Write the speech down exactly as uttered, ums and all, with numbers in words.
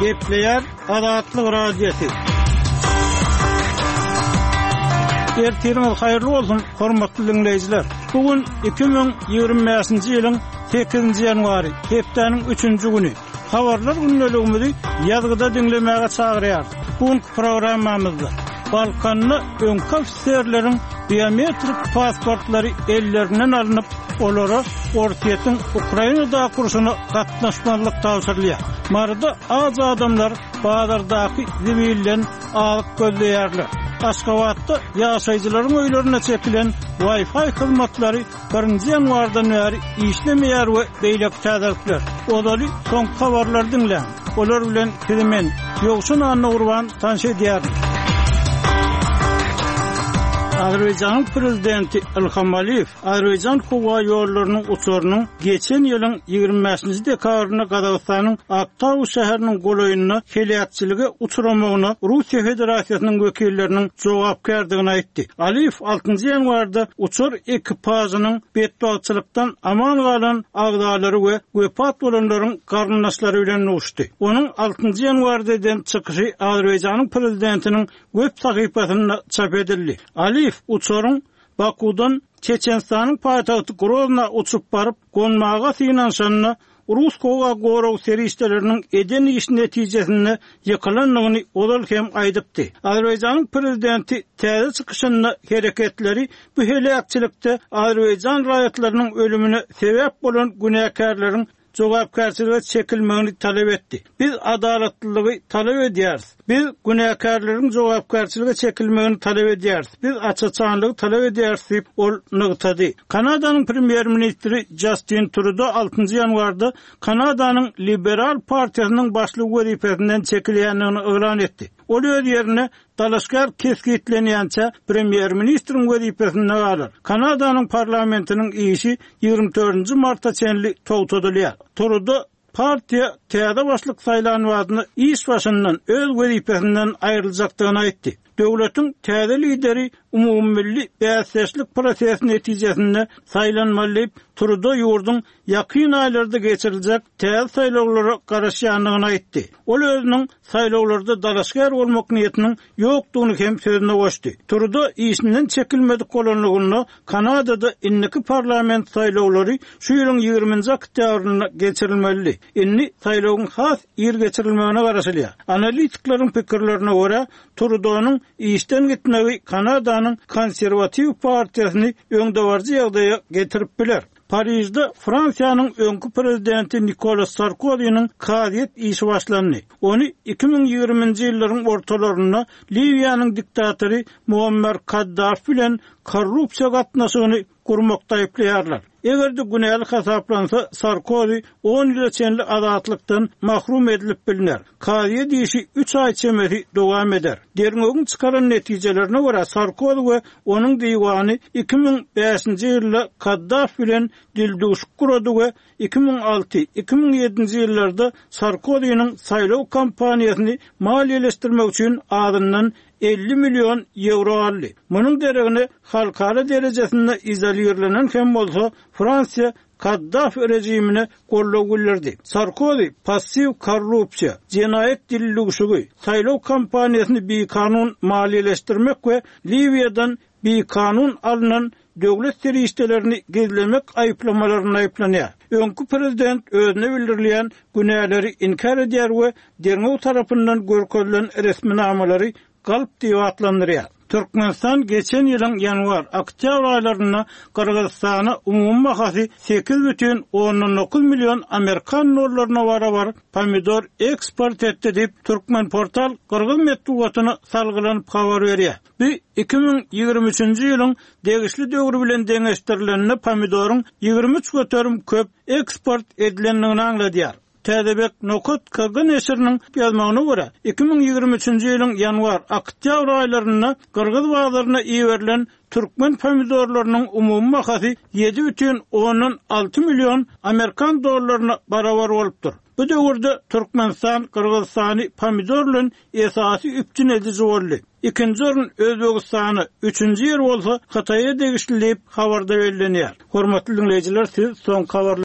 Gepleyer Azatlyk radiosu. Ertirimiz hayırlı olsun, hormatly dinleyijiler. Bugün iki bin ýygrimi beşinji ýylyň sekizinji ýanwary, hepdeniň üçünji güni. Habarlar günneligimizi ýazgyda dinlemäge çagyrýar. Bu programmamyzda Balkanly öňki ofisiýerleriň biometrik pasportlary ellerinden alınıp olara Ortiýetiň Ukrainada kurşuny gatnaşmalyk tawsyrlýar. Marada az adamlar bazardaky zibilden alyp gözleýärler. Aşgabatda ýaşaýjylaryň öýlerine çekilen Wi-Fi hyzmatlary birinji ýanwardan bäri işlemeýär we beýlek täzelikler. Olary soň habarlar dinleň. Olar bilen kimen ýoksun anny urban tanşy edýär. Azerbaýjanyň prezidenti Ilham Aliýew Azerbaýjan howa ýollarynyň uçurynyň geçen ýylyň ýygrimi beşinji dekabrynda Gazagystanyň Aktaw şäheriniň golaýynyna helýatçylyga uçuramagyna Russiýa Federasiýasynyň wekilleriniň jogapkärdigini aýtdy. Aliýew altynjy ýanwarda uçur ekipażynyň betbaçylykdan aman galan agdalary we wepat bolanlaryň garnaşlary bilen uçdy. Onuň altynjy ýanwarda eden çykyşy Azerbaýjanyň prezidentiniň web sahypasynda çap edildi. Aliýew uçurun Bakudan Çeçenstanyň paýtagty Grozna uçup baryp gonmaga synanşanyna Rus kowa gorow serişleriniň eden iş netijesinde ýykylanlygyny olal hem aýdypdy. Azerbaýjanyň prezidenti täze çykyşyny hereketleri bu helýatçylykda Azerbaýjan raýatlarynyň ölümine sebäp bolan günäkärleriň jogapkärçilige çekilmegini talep etdi. Biz adaletlilik talep edýäris. Biz günäkärleriň jogapkärçilige çekilmegini talep edýäris. Biz açyçanlygy talep edýäris diýip ol nygtady. Kanadanyň premier ministri Justin Trudeau altynjy ýanwarda Kanadanyň liberal partiýasynyň başlyk wezipesinden çekilýänligini elan etdi. Ol öz ýerine dalaşgar keskitlenýänçe premier ministriň wezipesinde galar. Kanadanyň parlamentiniň işi ýygrimi dördünji martda çenli togtadylýar. Trudeau partiýa täze başlyk saýlanmagyny iş başyndan öz wezipesinden aýryljakdygyny aýtdy. Döwletiň täze lideri umumilli bäsleşlik prosesi netijesinde saýlanmaly Trudeau ýurdun ýakyn aýlarda geçiriljek täze saýlawlara garaşýanlygyny aýtdy. Ol özüniň saýlawlarda dalaşgar bolmak niýetiniň ýokdugyny hem sözüne goşdy. Trudeau işinden çekilmedik bolanlygyny Kanadada inniki parlament saýlawlary şu ýylyň ýygrimiňji oktýabrynda geçirilmeli. Inni saýlawyň has ýer geçirilmegine garaşylýar. Analitiklaryň pikirlerine görä Trudeau'nun işten gitmegi Kanadanyň konserwatiw partiýasyny öňdewarjy ýagdaýa getirip biler. Parisde Fransiýanyň öňkü prezidenti Nicolas Sarkozynyň kadet işi başlandy. Ony iki bin ýygrimiňji ýyllaryň ortalaryna Libiýanyň diktatory Muammer Kaddafi bilen korrupsiýa gatnaşygyny gurmakda aýplaýarlar. Egerde günälik hasaplansa Sarkozy on ýyl çenli azatlykdan mahrum edilip bilinär. Kadet işi üç ay çemeri dowam eder. Derňegiň çykaran netijelerine görä Sarkozy we onuň diýwany iki bin beşinji ýylda Kaddafi bilen dilduşuk kurady we iki bin alty iki bin ýedinji ýyllarda Sarkozynyň saýlaw kampaniýasyny maliýeleşdirmek üçin adyndan elli milyon euro aldy. Munyň deregine halkara derejesinde izolýerlenen hem bolsa Fransiýa Kaddafi rejimine gollaw güllerdi. Sarkozy passiv korrupsiýa, jenaýet dilduşugy, saýlaw kampaniýasyny bir kanun maliýeleşdirmek we Libiýadan bir kanun alınan döwlet serişdelerini gizlemek aýplamalaryny aýplanýar. Öňkü prezident özüne bildirilýän günäleri inkar edýär we derňew tarapyndan görkezlen resminamary galp diýip atlandyrýar. Türkmenistan geçen ýylyň ýanwar, oktýabr aýlaryna Kyrgyzstana umumy bahasy sekiz бүтүn onuň dokuz milyon Amerikan dollaryna barabar pomidor eksport etdi diýip Türkmen portal Kyrgyz medeniýetyne salgylanyp habar berýär. Bu iki bin ýygrimi üçünji ýylyň degişli döwri bilen deňeşdirilenine pomidoryň ýygrimi üç göterim köp eksport edilenligini aňladýar. Täzebek Nokot Kagan eseriniň ýazmagyna görä iki bin ýygrimi üçünji ýylyň ýanwar oktýabr aýlaryna Kyrgyz bazaryna iýerilen Türkmen pomidorlarynyň umumy bahasy yedi бүтүn onuň alty milyon Amerikan dollaryna barabar bolupdyr. Bu döwürde Türkmenistan Kyrgyzstany pomidor bilen esasy üpçün edici boldy. Ikinji orun Özbegistany, üçünji ýer bolsa Hataýa degişli diýip habarda bellenýär. Hormatly dinleýijiler, siz soň habar